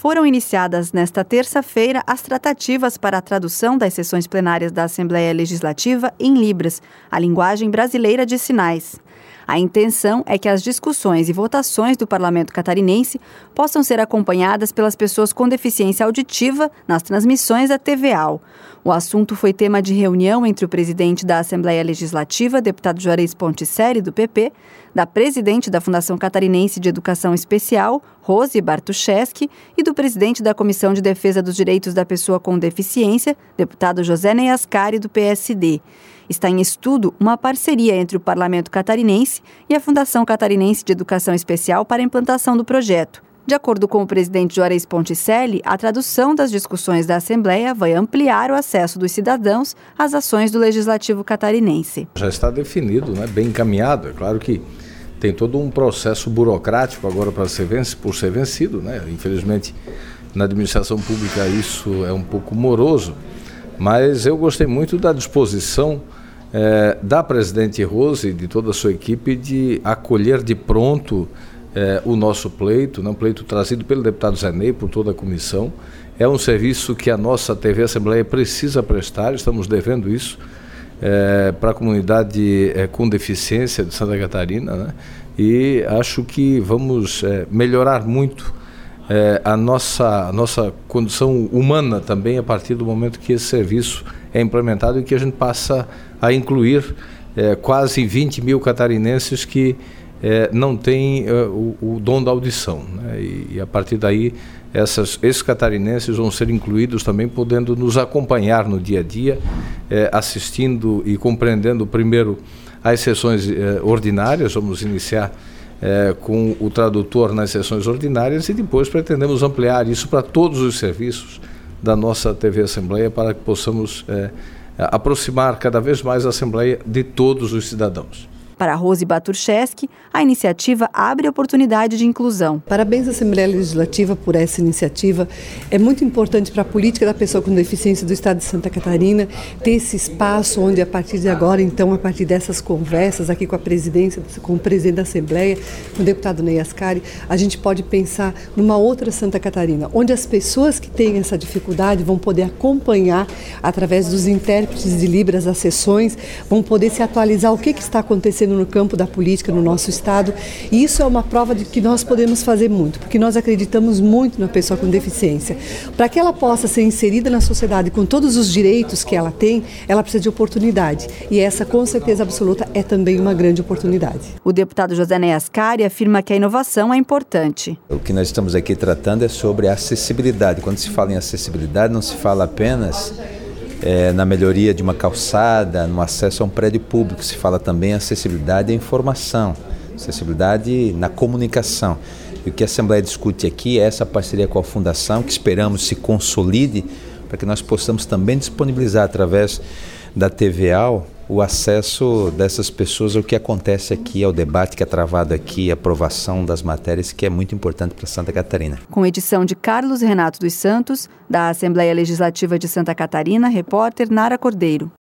Foram iniciadas nesta terça-feira as tratativas para a tradução das sessões plenárias da Assembleia Legislativa em Libras, a linguagem brasileira de sinais. A intenção é que as discussões e votações do Parlamento catarinense possam ser acompanhadas pelas pessoas com deficiência auditiva nas transmissões da TVAL. O assunto foi tema de reunião entre o presidente da Assembleia Legislativa, deputado Juarez Ponticelli, do PP, da presidente da Fundação Catarinense de Educação Especial, Rose Bartuszewski, e do presidente da Comissão de Defesa dos Direitos da Pessoa com Deficiência, deputado José Ney Ascari, do PSD. Está em estudo uma parceria entre o Parlamento catarinense e a Fundação Catarinense de Educação Especial para a implantação do projeto. De acordo com o presidente Juarez Ponticelli, a tradução das discussões da Assembleia vai ampliar o acesso dos cidadãos às ações do Legislativo catarinense. Já está definido, bem encaminhado. É claro que tem todo um processo burocrático agora por ser vencido. Infelizmente, na administração pública isso é um pouco moroso, mas eu gostei muito da disposição da presidente Rose e de toda a sua equipe de acolher de pronto o nosso pleito, um pleito trazido pelo deputado Zé Ney, por toda a comissão. É um serviço que a nossa TV Assembleia precisa prestar, estamos devendo isso para a comunidade com deficiência de Santa Catarina, e acho que vamos melhorar muito a nossa condição humana também a partir do momento que esse serviço é implementado e que a gente passa a incluir quase 20 mil catarinenses que não têm o dom da audição, e a partir daí esses catarinenses vão ser incluídos também, podendo nos acompanhar no dia a dia, assistindo e compreendendo primeiro as sessões ordinárias. Vamos iniciar com o tradutor nas sessões ordinárias e depois pretendemos ampliar isso para todos os serviços da nossa TV Assembleia, para que possamos aproximar cada vez mais a Assembleia de todos os cidadãos. Para Rose Bartuszewski, a iniciativa abre oportunidade de inclusão. Parabéns à Assembleia Legislativa por essa iniciativa. É muito importante para a política da pessoa com deficiência do Estado de Santa Catarina ter esse espaço onde, a partir de agora, então, a partir dessas conversas aqui com a presidência, com o presidente da Assembleia, com o deputado Ney Ascari, a gente pode pensar numa outra Santa Catarina, onde as pessoas que têm essa dificuldade vão poder acompanhar, através dos intérpretes de Libras, as sessões, vão poder se atualizar o que está acontecendo no campo da política no nosso estado, e isso é uma prova de que nós podemos fazer muito, porque nós acreditamos muito na pessoa com deficiência. Para que ela possa ser inserida na sociedade com todos os direitos que ela tem, ela precisa de oportunidade, e essa, com certeza absoluta, é também uma grande oportunidade. O deputado José Ney Ascari afirma que a inovação é importante. O que nós estamos aqui tratando é sobre a acessibilidade. Quando se fala em acessibilidade, não se fala apenas na melhoria de uma calçada, no acesso a um prédio público, se fala também em acessibilidade à informação, acessibilidade na comunicação. E o que a Assembleia discute aqui é essa parceria com a Fundação, que esperamos se consolide, para que nós possamos também disponibilizar através da TVAL o acesso dessas pessoas ao que acontece aqui, ao debate que é travado aqui, a aprovação das matérias, que é muito importante para Santa Catarina. Com edição de Carlos Renato dos Santos, da Assembleia Legislativa de Santa Catarina, repórter Nara Cordeiro.